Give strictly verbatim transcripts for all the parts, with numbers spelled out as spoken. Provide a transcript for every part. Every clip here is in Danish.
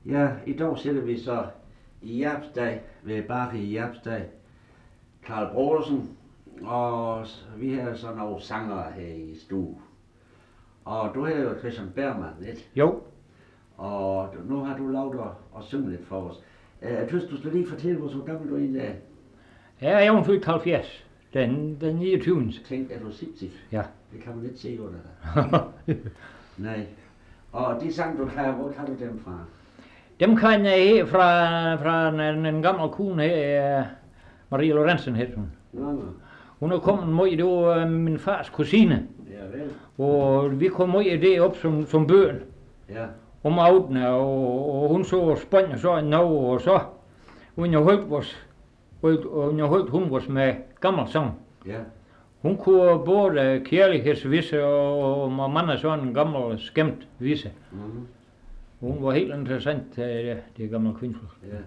Ja, i dag sidder vi så i Jerpsdag, ved Bakke i Jerpsdag. Karl Brodersen, og vi har så nogle sangere her i stue. Og du hedder jo Christian Bergman, ikke? Jo. Og nu har du lavet at, at synge lidt for os. Jeg synes, du skal lige fortælle os, hvor gammel du egentlig er. Ja, jeg er født halvfjerds. Den, den niogtyvende. Tænk, er du sindssygt? Ja. Det kan man ikke se under dig. Nej. Og de sang, du kan, hvor kan du dem fra? Dem kan jeg her fra, fra en, en gammel kone her, Marie Lorentzen hed hun. Nå, nå. Hun er kommet meget, det var min fars kusine. Ja, vel. Og vi kom meget derop som, som børn. Ja. Om aftenen, og, og hun så Spanien så en år, og så hun har holdt vores, og hun har holdt hun vores med gammel sang. Ja. Hun kunne både kærlighedsvise og, og mange sådan en gammel skæmt vise. Mm-hmm. Hun var helt interessant, det, det gamle kvindefolk. Ja.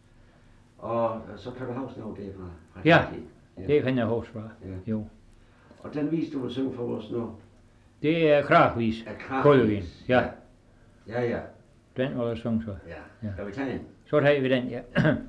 Og så kan du huske noget derfra? Fra Ja, ja, det kan jeg huske fra. Ja. Jo. Og den vis, du vil synge for os nu? Det er kragvis. Er Koldevin. Ja. Ja, ja. Den var jeg sunget så. Ja. Skal vi tage en? Så tager vi den, ja.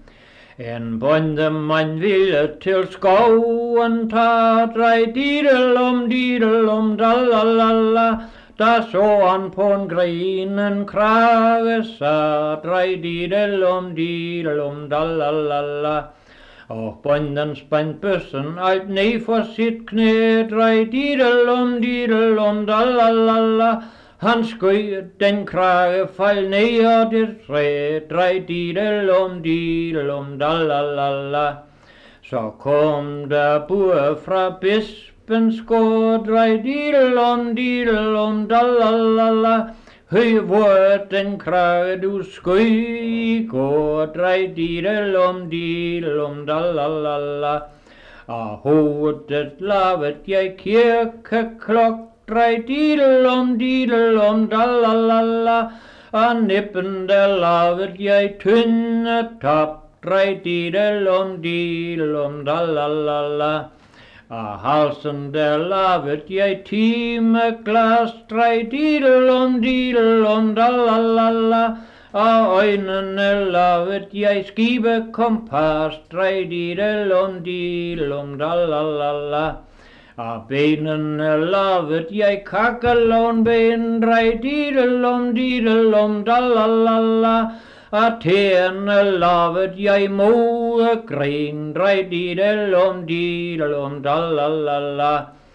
En bondemand ville til skoven tage, drej didelum, didelum, dalalala. Der så han på en gren en krage, sa drej didelum, didelum, dalalala. Og bonden spændt bøssen alt ned for sit knæ, drej didelum, didelum, dalalala. Han skød den krage, fald ned og det træ, drej didelum, didelum, dalalala. Så kom der bud fra bispens gård, drej didelum, didelum, dalalala. Høj hvor den krage du skød i går, drej didelum, didelum, dalalala. Og hovedet lavet jeg kirkeklok, drej didelum, didelum, dalalala. Og nippen der lavede jeg tynde top, drej didelum, didelum, dalalala. Og halsen der lavede jeg timeglas, drej didelum, didelum, dalalala. Og øjnene lavede jeg skibekompas, drej didelum, didelum, dalalala. Og benene lavede jeg kakkelonben, drej didelum, didelum, dalalala. Og tæerne lavede jeg moegren, drej didelum, didelum, dalalala.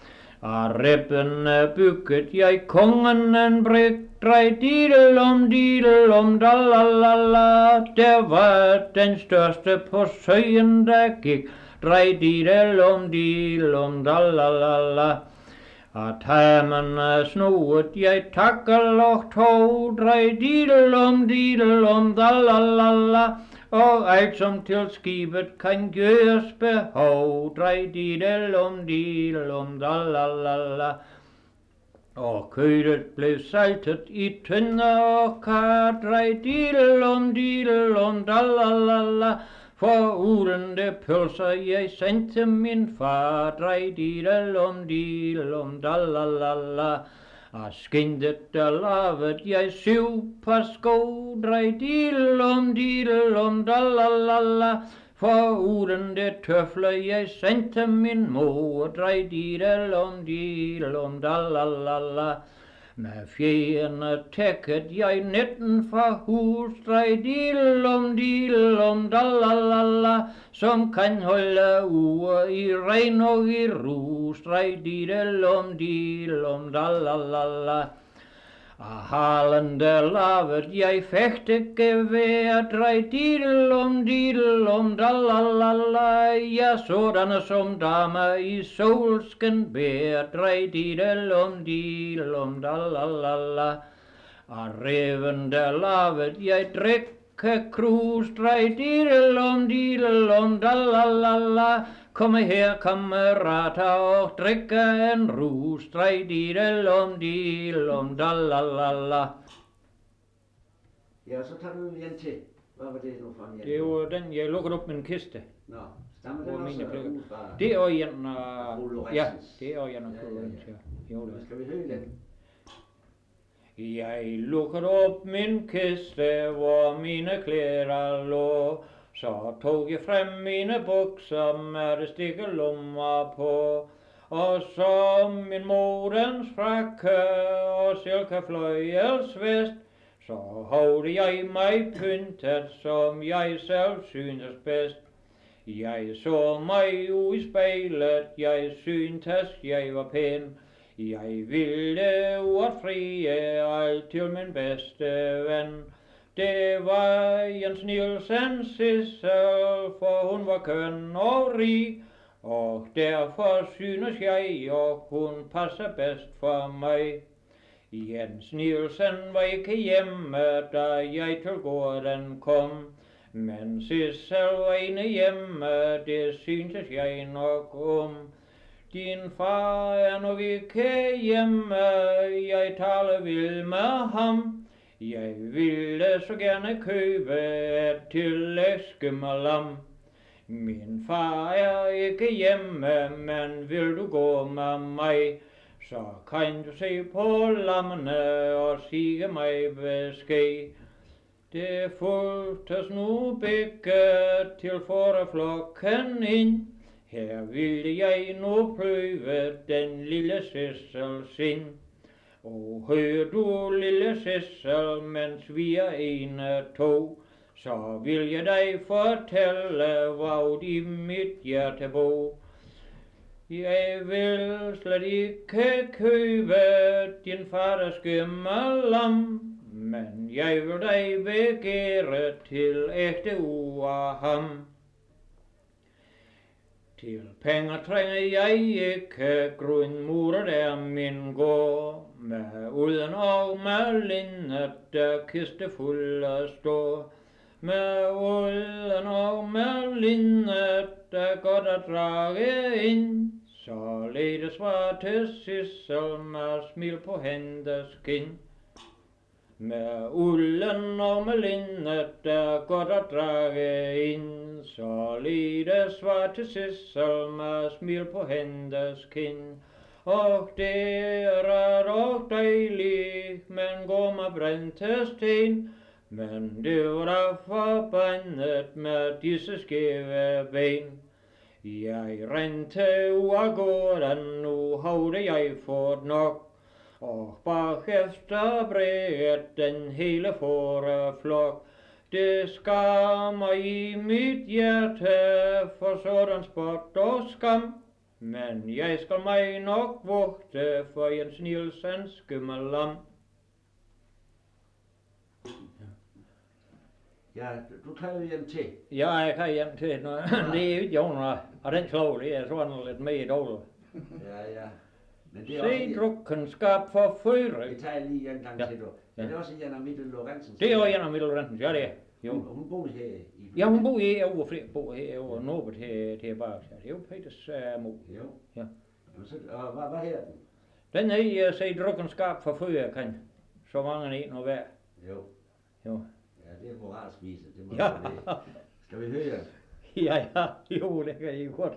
Og ribbene byggede jeg kongen en brik, drej didelum, didelum, dalalala. Der var den største på søen, der gik, drej didelum, didelum, dalalala. Og tamerne snoede jeg takkelok tog, drej didelum, didelum, dalalala. Og alt som til skibet kan gøres behov, drej didelum, didelum, dalalala. Og kødet blev saltet i tønder og kar, drej didelum, didelum, dalalala. For ulende pølser jeg sendte min far, drej didelum, didelum, dalalala. Og skindet der lavede jeg syv par sko, drej didelum, didelum, dalalala. For ulende tøfler jeg sendte min mor, drej didelum, didelum, dalalala. Med fjerne tækket jeg netten fra hus, drej didelum, didelum, dalalala. Som kan holde uger i regn og i rus, drej didelum, didelum, dalalala. Og halen der lavede jeg fægtegevær, drej didelum, didelum, dalalala. Ja, sådanne som damer i solsken bær, drej didelum, didelum, dalalala. Og reven der lavede jeg drikkekrus, drej didelum, didelum, dalalala. Kom her, kammerater, og drikke en rus, drej didelum, didelum, dalalala. Ja, så tager du en til. Hvad var det nu for en? Det er jo den, jeg lukkede op med en kiste. Nå, stammer den også ud fra? Det er også en af... Fru Ja, Lorentzens. det er også en af Ja, Fru ja, Lorentzens, ja. ja. Jo, Men det. skal vi høre den? Jeg lukkede op min kiste, hvor mine klæder lå. Så tog jeg frem mine bukser med det stikkelummer på. Og så min moderens frakke og silkefløjelsvest. Så hovede jeg mig pyntet, som jeg selv syntes bedst. Jeg så mig ud i spejlet, jeg syntes jeg var pæn. Jeg ville uretfrie alt til min bedste ven. Det var Jens Nielsen Sissel, for hun var køn og rig. Og derfor synes jeg, og hun passer bedst for mig. Jens Nielsen var ikke hjemme, da jeg til gården kom. Men Sissel var ene hjemme, det syntes jeg nok om. Din far er nok ikke hjemme, jeg taler vil med ham. Jeg ville så gerne købe et tillægsskimmelam. Min far er ikke hjemme, men vil du gå med mig, så kan du se på lammene og sige mig besked. Det fulgtes nu begge til forflokken ind. Her ville jeg nu prøve den lille Sissel sind. Og hør du lille Sissel, mens vi er ene to, så vil jeg dig fortælle, hvad i mit hjerte bor. Jeg vil slet ikke købe din faders skimmelam, men jeg vil dig begære til ægte ud af ham. Til penge trænger jeg ikke, grundmuret er min gård. Med uden og med linnet, der kiste fulde står. Med uden og med linnet, der godt at drage ind. Således var til Sissel med smil på hendes kind. Med ulden og med linnet, der godt at drage ind. Således var til Sissel med smil på hendes kind. Og det er dog dejligt, men går med brændte sten. Men det var forbandet med disse skæve ben. Jeg rendte ud af gården, nu havde jeg fået nok. Og bagefter bred den hele forflok. Det skammer i mit hjerte for sådan spot og skam. Men jeg skal mig nok vogte for Jens Nielsens skimmelam. Ja, du tager jo hjem til. Ja, jeg kan hjem til. Nå, det er ikke Jonas. Og den slår, det er sådan lidt mere dårligt. Ja, ja. Men det er Se også... drukkenskab for fyre. Det tager jeg lige en gang Ja. til, du. Men det er også Janna Mittel Lorentzen. Det er jo en af Middelrenten, ja det er. Jo. Hun, hun bor her i... Ja, hun bor herovre, og flere bor herovre, og Norbert her tilbage. Det er jo Peters uh, mor. Jo. Ja. Jamen, så, og hvad, hvad her den? Den er uh, se drukkenskab for fyre, kan. Så mange en og hver. Jo. Jo. Ja, det er moralspise. Det må Ja. det. Skal vi høre? Ja, ja, jo, det kan I godt.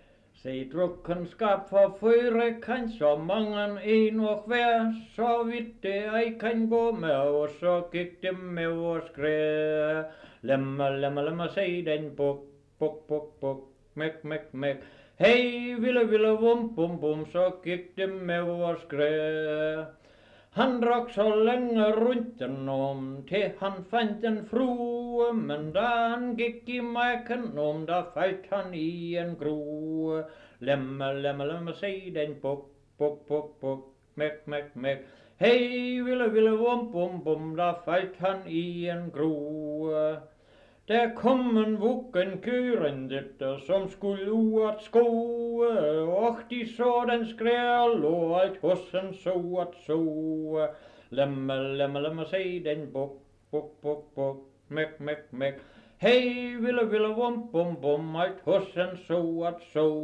Se drukkenskab for fyre kan så mange en og hver, så vidt det ej kan gå med, og så gik det med vores skræ. Lemme, lemme, lemme, se den buk, buk, buk, buk, mæk, mæk, mæk. Hey, ville, ville, vum, bum, bum, så gik det med vores skræ. Han drak så længe rundt den om, til han fandt en frue, men da han gik i marken om, der faldt han i en grue. Lemme, lemme, lemme, se den buk, buk, buk, buk, mæk, mæk, mæk. Hey, ville, ville, vum, bum, bum, der faldt han i en grue. Der kom en vuggen kørende, som skulle ud at skoe, og de så den skræl, og alt hos den så at så. Lemme, lemme, lemme, se den buk, buk, buk, buk, mæk, mæk, mæk. Hey, ville, ville, vum, bum, bum, alt hos den så at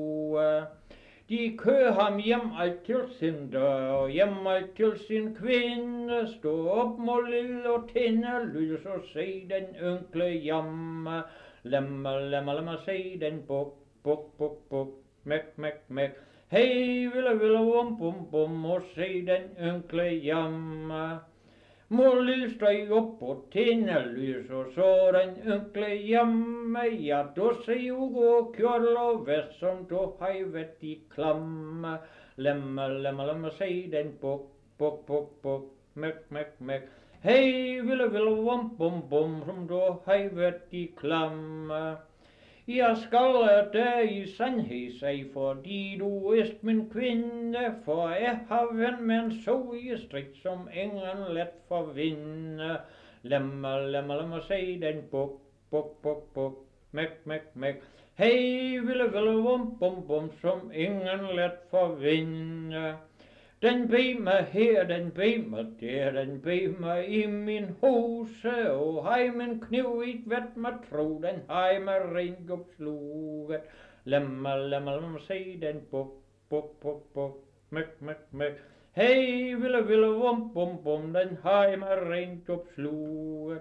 så. De kører ham hjem alt til sin dør, hjem alt til sin kvinde, stå op må lille og tænde lys og se den ynkle jamme. Lemme, lemme, lemme, se den buk, buk, buk, buk, mæk, mæk, mæk. Hey, ville, ville, vum, bum, bum, og se den ynkle jamme. Målet steg op på tænderlys, og så den ynkle hjemme. Ja, du ser jo gå kjøl og vest, som du har været i klamme. Lemme, lemme, lemme, se den buk, buk, buk, buk, mæk, mæk, mæk. Hej, ville, ville, vum, bum, bum, som du har været i klamme. Jeg skal dig i sandhed sige, fordi du er min kvinde, for jeg har ven med en så i strik, som ingen let forvinde. Lemme, lemme, lemme, se den buk, buk, buk, buk, mæk, mæk, mæk. Hej, ville, ville, vum, bum, bum, som ingen let forvinde. Den bed mig her, den bed mig der, den bed mig i min hose, og hej min kniv i vet mig tro, den hej mig rent opsluget. Lemme, lemme, lemme, se den buk, buk, buk, buk, mæk, mæk, mæk. Hej, ville, ville, vum, bum, bum, den hej mig rent opsluget.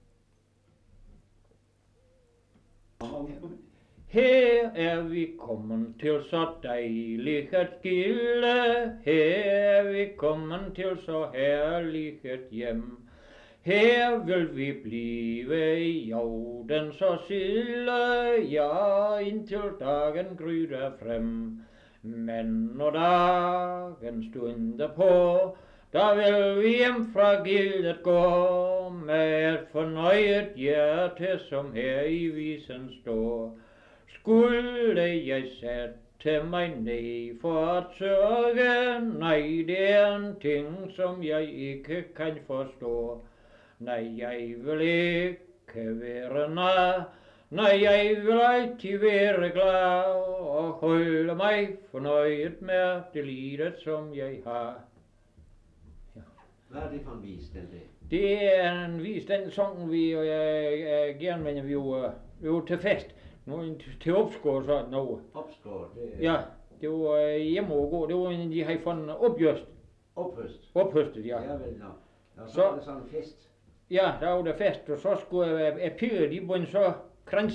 Her er vi kommet til så dejligt et gilde, her er vi kommet til så herligt et hjem. Her vil vi blive i jorden så stille, ja, indtil dagen gryder frem. Men når dagen stunder på, der vil vi hjem fra gildet gå, med et fornøjet hjerte, som her i visen står. Skulle jeg sætte mig ned for at sørge, nej, det er en ting, som jeg ikke kan forstå. Nej, jeg vil ikke være nær, nej, jeg vil altid være glad, og holde mig fornøjet med det livet, som jeg har. Ja. Hvad er det for en vis, den der? Det er en vis, den sang vi øh, øh, gerne mener, vi var, vi var til fest. Nu til opskår sådan noget. Opskår, det er... Ja, det var øh, hjemme og gå. Det var en, de havde fundet opjøst. Ophøst? Ophøstet, ja. Ja, vel, nå. Og så, Så- var det sådan en fest. Ja, der var der fest, og så skulle øh, øh, piger, de begyndte så krans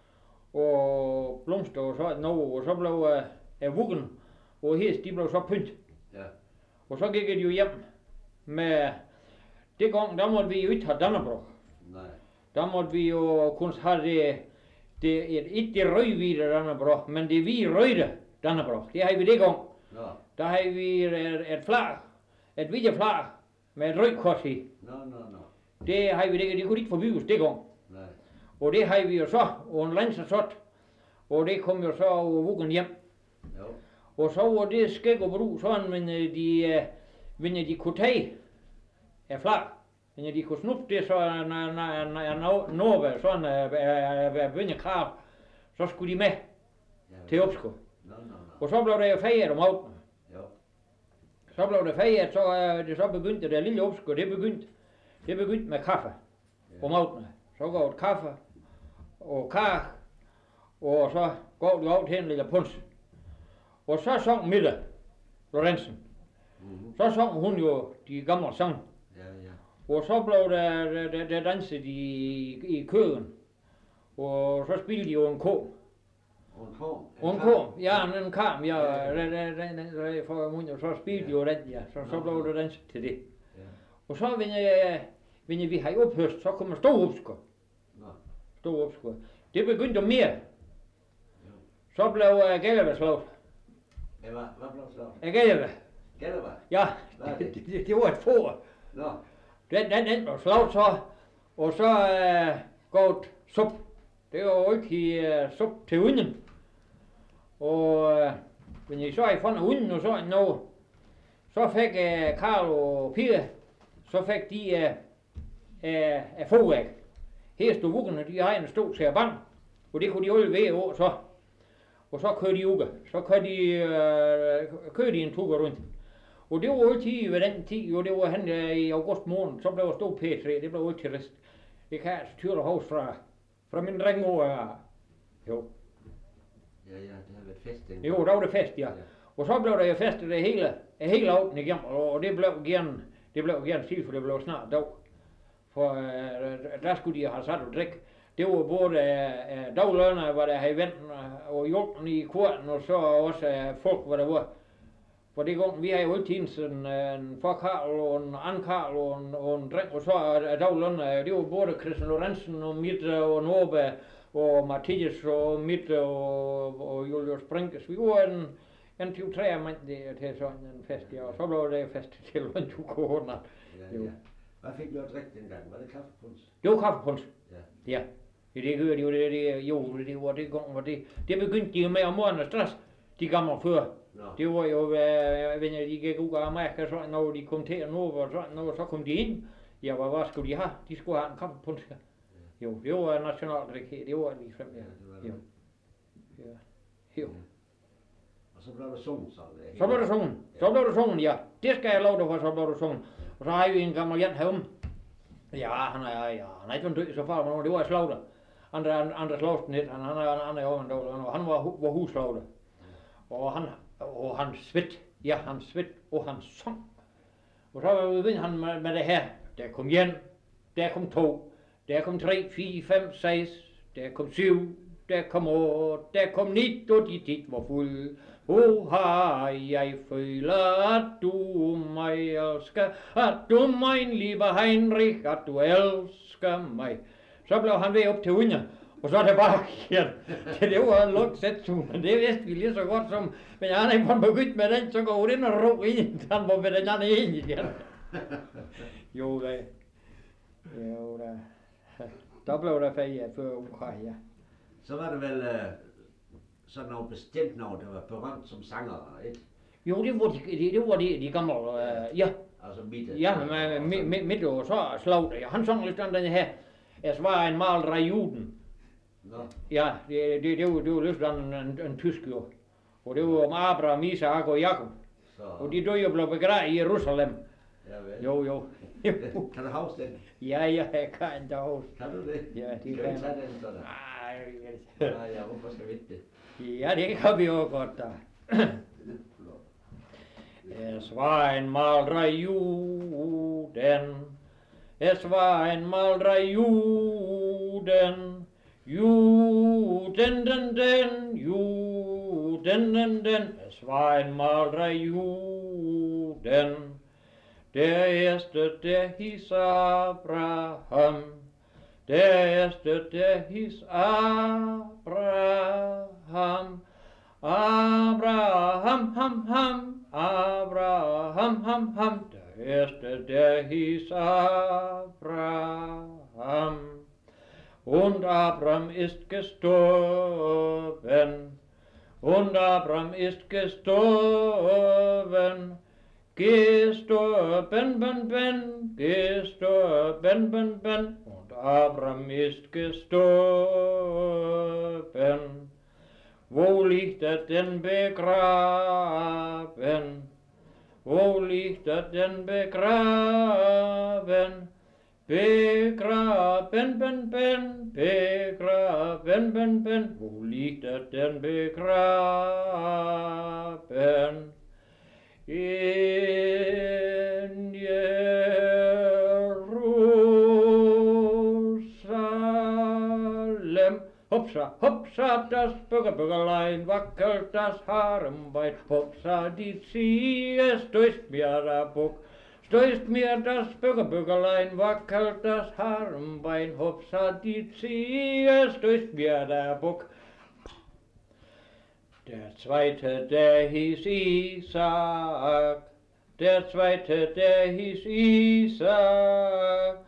og blomster og sådan noget, og så blev øh, øh, vuggen og hest, de blev så pynt. Ja. Og så gik de jo hjem med, det gang, der måtte vi jo ikke have Dannebrog. Nej. Der måtte vi jo kun have det, det et, ikke det rød-hvide Dannebrog, men det hvide røde Dannebrog. Det havde vi det gang. Nå, Der havde vi et, et flag, et hvidt flag med et rødt kors i. nå, nå, nå. Det havde vi det, det kunne ikke forbydes det gang. Nej. Og det havde vi jo så, og en landsasot, og det kom jo så over vuggen hjem. Jo. Og så var det skæg og brug sådan, men øh, de, øh, men de kunne tage af flag. Men de kunne snuppe det, så når, når, når Norge sådan er begyndt krav, så skulle de med Ja, til opskud. Nå, nå, nå. Og så blev der jo fejret om aftenen. Jo. Så blev der fejret, så øh, det så begyndte det lille opskud, det begyndte, det begyndte med kaffe Ja. om aftenen. Så går det kaffe og kage, og så går det over til en lille puns. Og så sang Mille Lorentzen. Mm-hmm. Så sang hun jo de gamle sange. Ja, ja. Og så blev der, der, der, der danset i, i køen. Og så spillede de jo en ko. Og en kom. Og en ko, ja, en kam, ja, den, den, den, den, for munden, og så spillede de jo den, ja. Så, så blev der danset til det. Ja. Og så, hvis jeg, hvis vi har ophøst, så kommer stor opskud. Nå. Stor opskud. Det begyndte mere. Jo. Så blev uh, Gællevad slået. Ja, hvad, hvad blev slået? Uh, Gællevad. Gællevad? Ja, Hvad er det, det? det, det var et får. Nå. Den, den, den blev slået så, og så uh, går det sup. Det var jo ikke uh, sup til hunden. Og uh, hvis jeg så har fundet hunden og sådan noget, så fik uh, Karl og Pia, så fik de uh, uh, uh, fåvæg. Her stod vuggerne, de har en stor særbang, og det kunne de alle ved over så. Og så kørte de uge. Så kørte de, øh, kørte de en tur rundt. Og det var altid ved den tid, jo det var han øh, i august måned, så blev der stor P tre, det blev altid rest. Det kan jeg altså tyre hos fra, fra min dreng og øh, jo. Ja, ja, det har været fest dengang. Jo, der var det fest, ja. Ja. Og så blev der jo fest det hele, hele aften igennem, og det blev gerne, det blev gerne tid, for det blev snart dag. For øh, der skulle de have sat og drikke. Det var både øh, daglønner, hvor der havde vendt og hjulpen i korten, og så også øh, folk, hvor der var, For det gang, vi har jo altid sådan en forkarl og en ankarl og en, og en dreng, og så er der det var både Christian Lorentzen og Mitte og Norbe og Mathias og Mitte og, og Julius Brinkes. Vi var en, en tyve tre mand der til sådan en fest, ja, og så blev det fest til en to corona. Ja, ja. Hvad fik du at drikke dengang? Var det kaffepunds? Det var kaffepunds. Ja. Ja. Det, det gør de jo, det, det, jo, det var det gang, hvor det, det begyndte de jo med om morgenen stress, de gamle før. Nå. Det var jo, jeg ved ikke, de gik ud af Amerika, så når de kom til Norge og sådan noget, så kom de ind. Ja, hvad, hvad skulle de have? De skulle have en kaffepunds. Ja. Jo, det var nationaldrik her, det var lige frem, ja. Jo. Ja. Jo. Og så blev der sunget så. Så blev der sunget. Så blev der sunget, ja. Det skal jeg love dig for, så blev der sunget. Og så har vi en gammel Jan herude. Ja, han er, ja, han er ikke død så far, men det var slagter. Andre, andre slagten lidt, han, han er, han er jo en dårlig, han var, var husslagter. Og han, og han svedt, ja, han svedt, og han sang. Og så var han med, med det her. Der kom en, der kom to, der kom tre, fire, fem, seks, der kom syv, der kom otte, der kom ni, og de tit var fuld. Oh, jeg føler, at du mig elsker, at du min liebe Heinrich, at du elsker mig. Så blev han ved op til under, og så tilbage igen. Det var en lugt sætsune, det vidste vi lige så godt som, men han er ikke begyndt med den, så går den og ro ind, han var med den anden ind igen. Jo da, jo da, der blev der ferie før uka, ja. Så var det vel uh, sådan noget bestemt noget, der var berømt som sanger, ikke? Jo, det var de, det, det var de, de gamle, uh, ja. Altså Mitte. Ja, med Mitte og så Slagter, ja. Han sang lidt om den her, es var en Maler i Juden. Nå. Ja, det, det, det, var, det var lidt en, en, en tysk jo. Og det var om Abraham, Isaac og Jakob. Så. Og de døde jo blev begravet i Jerusalem. Ja, vel. Jo, jo. Kan du huske den? Ja, ja, jeg kan da huske. Kan du det? Ja, det kan kan vi tage jeg. den sådan? Nej, Nej, ja, hvorfor skal vi ikke det? ja, det kan vi jo godt da. Es war einmal drei Juden, es war einmal drei Juden, Juden, den, den, Juden, den, den, es war einmal drei Juden. Der erste, der hieß Abraham, der erste, der hieß Abraham. Abraham, ham, ham, Abraham, ham, ham, der erste, der hieß Abraham. Und Abraham ist gestorben, und Abraham ist gestorben, gestorben, ben, ben, gestorben, ben, ben, und Abraham ist gestorben. Wo liegt er denn begraben? Wo liegt er denn begraben? Begraben, ben, ben, begraben, ben, ben. Wo liegt er denn begraben? In Jerusalem. Hopsa, hopsa, das Bürgerbürgerlein wackelt das Harem weit. Hopsa, die Ziege stößt mir der Buck. Stößt mir das Bürgerbürgerlein, wackelt das Harmbein. Hopsa, die Ziege stößt mir der Buck. Der zweite, der hieß Isaak. Der zweite, der hieß Isaak.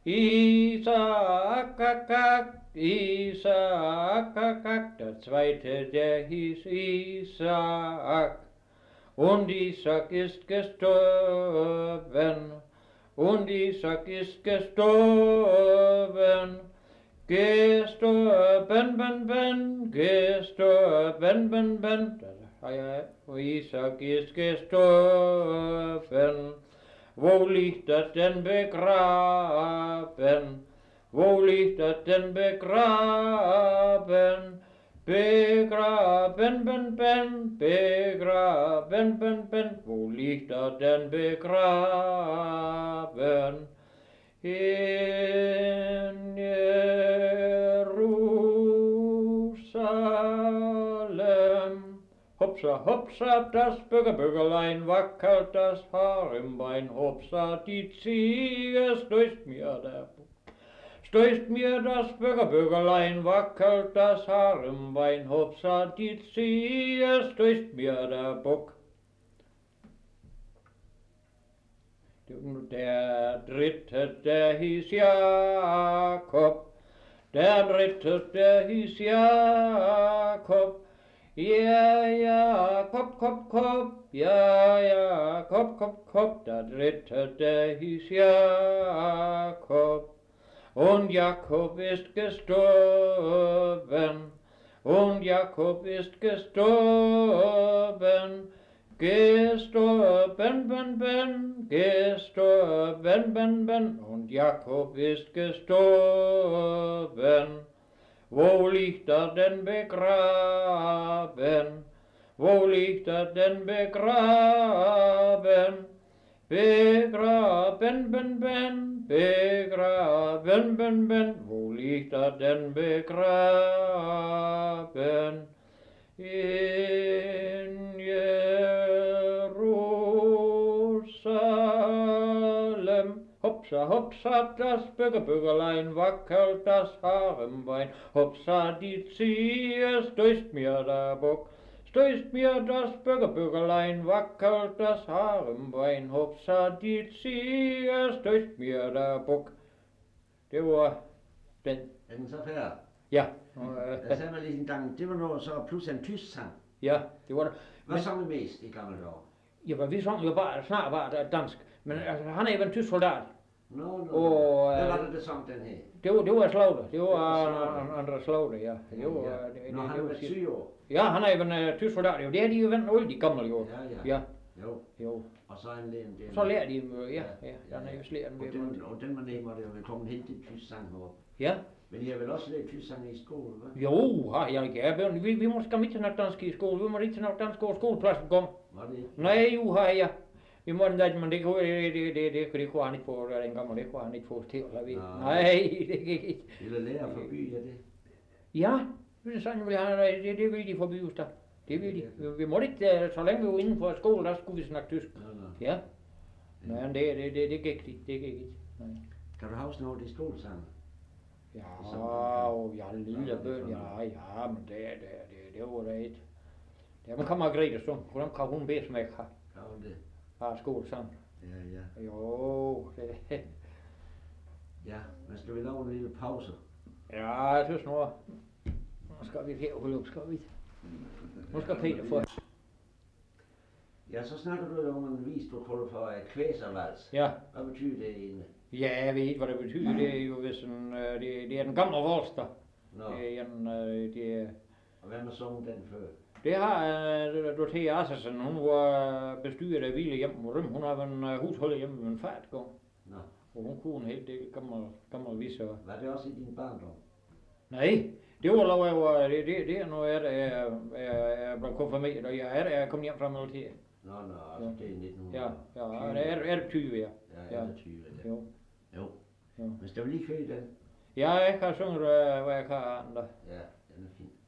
Isaak, ak, ak. Isaak, ak, ak, der zweite, der hieß Isaak. Und Isaak ist gestorben, und Isaak ist gestorben. Gestorben, ben, ben, gestorben, ben, ben. Und Isaak ist gestorben. Wo liegt er denn begraben? Wo liegt er denn begraben? Begraben, ben, ben, begraben, ben, ben. Wo liegt er denn begraben? In Jerusalem. Hopsa, hopsa, das Bürgerbürgerlein wackelt das Harembein. Hopsa, die Ziege stößt mir der Buck. Stößt mir das Bürgerbürgerlein, wackelt das Harembein. Hopsa, die Ziege stößt mir der Buck. Der dritte, der hieß Jakob. Der dritte, der hieß Jakob. Ja, ja, Kop, Kop, Kop, ja, ja, Kop, Kop, Kop, der dritte, der hieß Jakob. Und Jakob ist gestorben, und Jakob ist gestorben, gestorben, ben, ben, gestorben, ben, ben, und Jakob ist gestorben. Wo liegt er denn begraben? Wo liegt er denn begraben? Begraben, ben, ben, begraben, ben, ben. Wo liegt er denn begraben? In Jerusalem. Hopsa, hopsa, das Bürgerbürgerlein wackelt das Harembein. Hopsa, die Ziege stößt mir der Bock. Stößt mir das Bürgerbürgerlein, wackelt das Harembein. Hopsa, die Ziege stößt mir der Bock. Det var den. Er den så færdig? Ja. Jeg sagde mig lige en gang, det var noget så plus en tysk sang. Ja, det var det. Hvad sang vi mest i gamle dage? Ja, men vi sang jo bare, snart bare dansk. Men altså, han er jo en tysk soldat. Nå, no, nå. Og, No. Hvad var det, der sang den her? Det var, det var Slaughter. Det var Andreas Slaughter, ja. Det var, ja. det, Nå, det, han det var var syg år. Ja, han er jo en uh, tysk soldat. Jo, det er de jo vendt alle de gamle jo. Ja, ja. Ja. Jo. Jo. Og så en lægen der. Så lærer de dem, ja, ja. ja. Han er jo slæren Og ved den, og den var nemme, og det var kommet helt til tysk sang op. Ja. Men I har vel også lært tysk sang i skole, hva'? Jo, har jeg ikke. Vi, vi må skal ikke snakke dansk i skole. Vi må ikke snakke dansk over skolepladsen kom. Var det ikke? Nej, jo, har jeg. Vi må den, men det kunne, det, det, det, det, det kunne han ikke få den gang, og det kunne han ikke få til at vide. Nej, det gik ikke. Eller lærer forbi, ja det? Ja, det er sådan, det, det, det vil de forbi os da. Det vil de. Vi, vi måtte ikke, så længe vi var inden for skole, der skulle vi snakke tysk. Nå, nå. Ja. Men det, det, det, det gik ikke, det gik ikke. Nej. Kan du huske noget af de skolesange? Ja, og ja, lille bøn, ja, ja, men det, det, det, det var det ikke. Det man kan Margrethe så, hvordan kan hun bedst med have? Kan hun det? Har skolesang. Ja, ja. Jo, det. Ja, men skal vi lave en lille pause? Ja, jeg synes nu, nu skal vi her holde op, skal vi? Nu skal Peter få. Ja, så snakker du jo om en visprotokol for et kvæservals. Ja. Hvad betyder det egentlig? Ja, jeg ved ikke, hvad det betyder. Det er jo hvis en, det, det er den gamle Volster. Nå, Det er en, det er, og hvem har sunget den før? det har uh, Dorothea Assersen, hun var bestyret af Ville hjemme på Røm. Hun har været en uh, husholder hjemme med en far et gang. Nå, Og hun kunne en hel del gammel, gammel viser. var det også i din barndom? Nej, det var lov, jeg var, det, det, det er noget, jeg er, er, er blevet konfirmeret, og jeg er, er kommet hjem fra militæret. Nå, nå, altså det er nitten Ja, ja, det er, er det tyve, ja. Ja, ja, tyve, ja. Jo. Jo. Jo. Men skal vi lige køre den? Ja, jeg kan synge, hvad jeg kan andre. Ja, den er fin.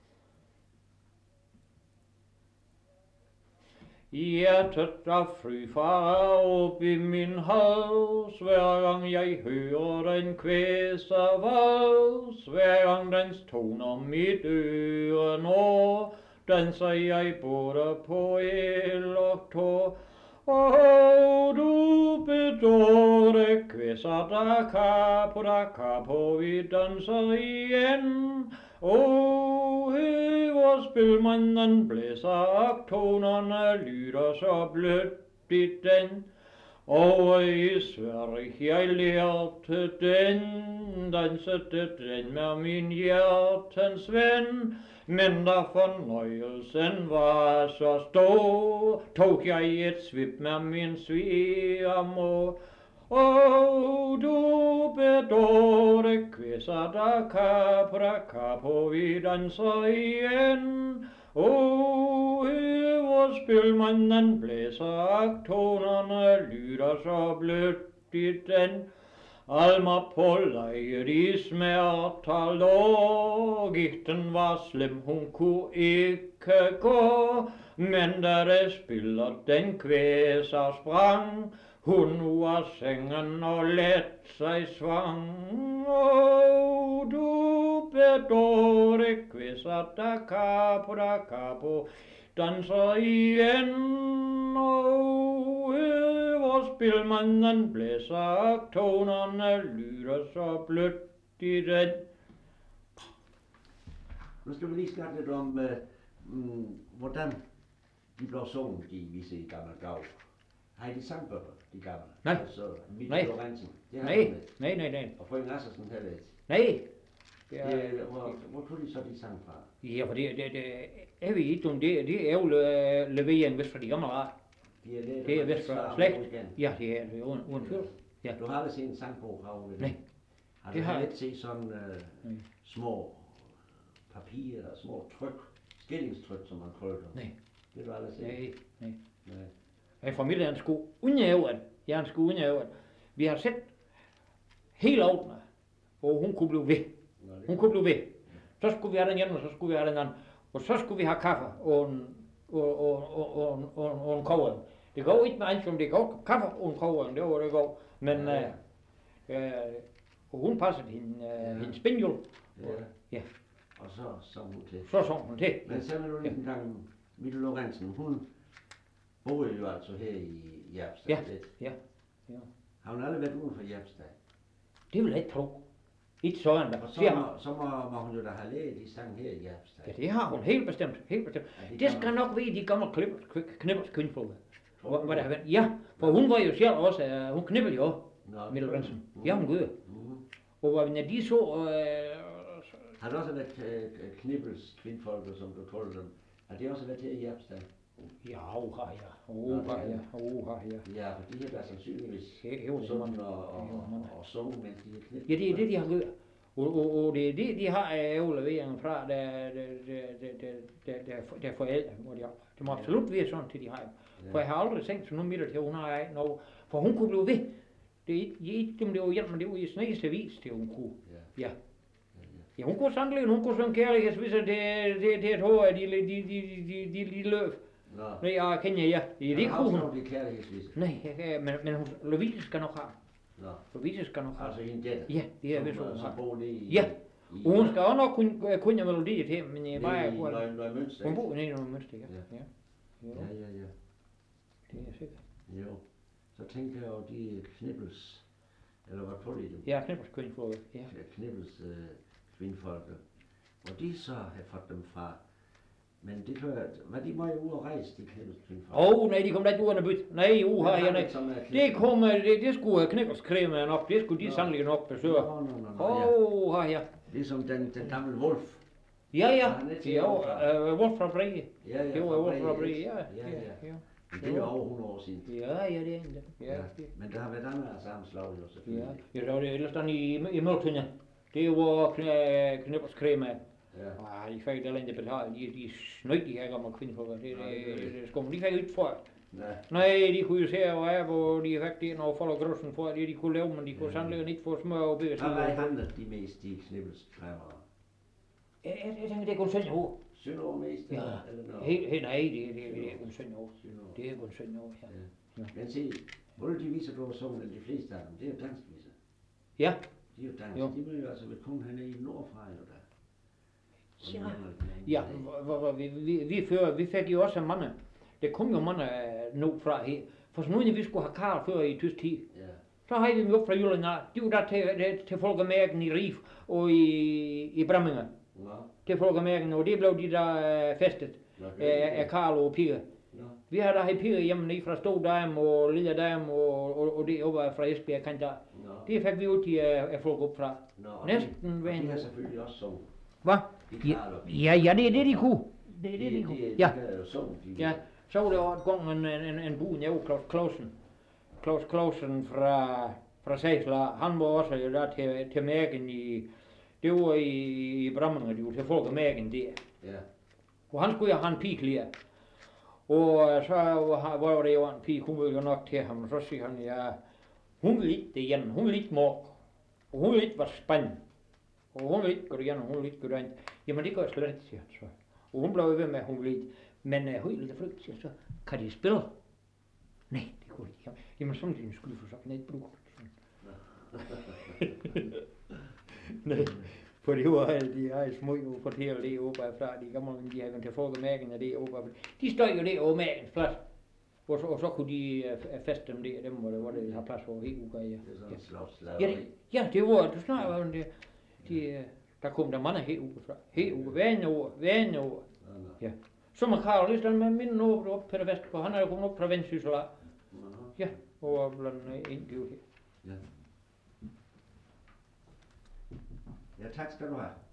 Hjertet der fryfarer op i min hals, hver gang jeg hører den kvæservals, hver gang dens toner mit øre når, danser jeg både på el og tå. Åh, du bedårte kvæser, der kapo, der kapo, vi danser igen. Åh, hvor spilmanden blæser, og tonerne lyder så blødt i den. Og i Sverige jeg lærte den, dansede den med min hjertens ven. Men da fornøjelsen var så stor, tog jeg et svip med min svigermor. Åh, du bedårte kvæser, der kapo, der kapo, vi danser igen. Åh, hvor spilmanden blæser, og tonerne lyder så blødt i den. Alma på lejet i smerter lå, giften var slem, hun kunne ikke kan gå, men da det spiller den kvæser sprang, hun ud af sengen og let sig svang. Åh, du bedårte kvæser, da capo, da capo, danser igen. Og øver spilmanden blæser, tonerne lyder så blødt i den. Nu skal vi lige snakke lidt om, øh, mm, hvordan de blev sunget, de visse i gamle dage. Har I de sangbøger, de gamle? Nej. Altså, Midt Nej. Lorentzen. Det har Nej, I ikke. nej, nej, nej. Og Frøken Assersen heller ikke. Nej. Det er, Det, hvor, hvor tog de så de sang fra? ja, for det, det, det er vi ikke, det, det er jo le- levering vist fra de gamle ret. De er lidt, Det er vist fra slægt. Ja, det er det, uden, uden tvivl. Ja. Du har aldrig set en sangbog fra Nej. Har Det du har jeg aldrig set sådan øh, Nej. små papirer, små tryk, skillingstryk, som man kalder dem? Nej. Det har du aldrig set? Nej, nej. Nej. Jeg familien skulle undjævet. Jeg skulle undjævet. Vi har set hele åbne, og hun kunne blive ved. Nå, det Hun kunne blive ved. Så skulle vi have den hjemme, og så skulle vi have den anden. Og så skulle vi have kaffe og en, og, og, og, og, og, og en kogel. Det går ikke med andet, som det går kaffe og en kogel, det var det går. Men Ja, øh, øh, og hun passede hende, øh, Ja. hendes spinjol. Ja. Ja, Og så sang hun til. så sang hun til. Men så vil du lige en gang, Mille Lorentzen, hun boede jo altså her i Jabstad Ja. lidt. Ja, ja. Har hun aldrig været uden for Jabstad? Det vil jeg ikke tro. Ikke sådan der. Og så, Det må, har, så må, må hun jo da have lært de sang her i Jabstad. ja, det har hun helt bestemt. Helt bestemt. Ja, det Det kan skal man. nok være de gamle knippers kvindfolk. Tror Hvor, du hvor der det? har været. Ja, for hun var jo selv også, uh, hun knippede jo også, Nå, Mille Lorentzen. Mhm. Ja, hun gør. Mhm. Og hvor når de så, øh, Har du også været uh, knibbels kvindfolk, som du kalder dem? Har de også været her i Jabstad? ja, oha, ja, oha, ja, oha, ja. Ja, for de har været sandsynligvis Det er jo det, sunget man. og, og, Det er jo man. og, og sunget, mens de har knibbet. Ja, det er det, de har gjort. Og, og, og det er det, de har afleveringen fra, der, der, der, der, der, der, der, der forældre, hvor de har. Det må absolut være sådan, til de har. Ja. For jeg har aldrig tænkt sådan noget midt til, hun har ej noget. For hun kunne blive ved. Det er ikke, ikke om det var hjælp, men det var i snæste vis, til hun kunne. Ja. Ja. Ja, ja. Ja, hun kunne sandelig, hun kunne synge kærlighedsvis, det, det, det er et hår af de, de, de, de, de, de løb. Nå. Nej, jeg kender ja. Det er det har kunne også hun. nogle kærlighedsvise. Nej, jeg kan- men, men hun, Lovise skal nok have. Nå. Lovise skal nok have. Altså en jætte. Ja, det er som, vist, øh, hun som har. bor nede i... Ja. i Og hun skal også nok kunne, kunne melodier til, men jeg bare... nede i Løg- Løgmønster, Hun ikke? bor nede i nogle mønster, ja. Ja. Ja. Jo, Ja, ja, ja. det er sikkert. Jo. Så tænker jeg jo, de knibbels, eller hvad tror I dem? Ja, knipper kvindfolk, ja. Knibbels øh, kvindfolk. Hvor de så har fået dem fra. Men det kan hvad de må jo ud og rejse, de knibbels kvindfolk. Åh, oh, nej, de kom da ikke ud af byt. Nej, uha, ja, nej. Det kom, øh, det, det skulle knipperskreme nok, det skulle de Nå. sandelig nok besøge. Nå, nå, nå, nå, ja. Åh, oh, ja. Ligesom den, den gamle Wolf. Ja, ja, Han er til ja, overfra. øh, Wolf fra Brie. Ja, ja, Det var fra Wolf fra Brie, Brie, ikke? ja. Ja, ja. ja. Men det er jo over hundrede år siden. Ja, ja, det er det. Ja, det. Men der har været andre af samme slag jo Ja, selvfølgelig. ja, så er det ellers den i, i Møltønne. Det er jo kn- knipperskreme. Ja. Ah, de fik det ikke betalt. De, de snød de her gamle kvindfolk. Det, det, Nej, det gør det, de. det skulle man. De fik ikke for. Nej. Nej, de kunne jo se og af, hvor de fik det, når folk og grussen for, det de kunne lave, men de kunne Ja. sandelig ikke få smør og bøger. Hvad var I handlet de mest, de knibbelskræmmere? Jeg, jeg, jeg tænker, det er kun synd år. Sønderår mest? Ja, eller- eller noget? helt, helt, nej, det, det, det, det er kun synd år. Sønderår. Det er kun synd år, ja. Ja. Men se, hvor er de viser, du har sunget, eller de fleste af dem, det er jo dansk viser. Ja, De er jo dansk. Jo. De må jo altså være kun hernede i nordfra, jo da. Ja. ja, hvor, hvor, hvor, vi, vi, vi, før, vi fik jo også mange, der kom jo mange øh, nu fra her. For så nu, når vi skulle have Karl før i tysk tid, Ja. så havde vi dem op fra Jylland af. De var der til, til, til Folkemærken i Rif og i, i Bramminger. Nå. Til Folkemærken, og det blev de der øh, festet Nå, øh, af Karl og piger. Nå. Vi har der haft piger hjemme nede fra Stodam og Lille Dam og, og, og det oppe fra Esbjerg kan der. Nå. Det fik vi jo til at, at folk op fra. Nå. og Næsten de, hver og de en- har selvfølgelig også sunget. Hvad? De Ja, Karl og ja, ja, det er det, de kunne. Det er det, de kunne. de, Ja. De har jo sunget. De, Ja, så var der også gang en, en, en buen, jeg var Claus Clausen. Claus Clausen fra, fra Sejslar, han var også der til, til mærken i, det var i, i Bramminger, de var til folk af mærken der. Ja. Og han skulle jo have en pige klæder. Og øh, så var var det jo en pige, hun ville jo nok til ham, og så siger han, ja, hun vil ikke det igen, hun vil ikke mok, og hun vil ikke være spændende. Og hun vil ikke gå det igen, og hun vil ikke gå det andet. Jamen det gør jeg slet ikke, siger han så. Og hun blev ved med, at hun ville ikke. Men uh, hun lidt frygt, siger så, kan de spille? Nej, det kunne de ikke. Jamen, sådan en skulle få sagt, nej, brug. Nej, for det var de er små jo fortæller det oppe fra, de gamle, de har til folkemærken af det oppe. De stod jo der over mærkens plads. Og så, og så kunne de uh, feste dem der, dem hvor det, hvor det har plads for helt uger. Ja. Det er sådan en slags Ja, slaveri. det, ja, det var, du snakker om det. De, der kom der mange helt uger fra. Helt uger, hver en år, hver en år. Ja. Så man Karl Lisland med min år op Peter Vestgaard, han er kommet op fra Vendsyssel. Ja, og var blandt indgivet her. Ja. Ja, tak skal du have.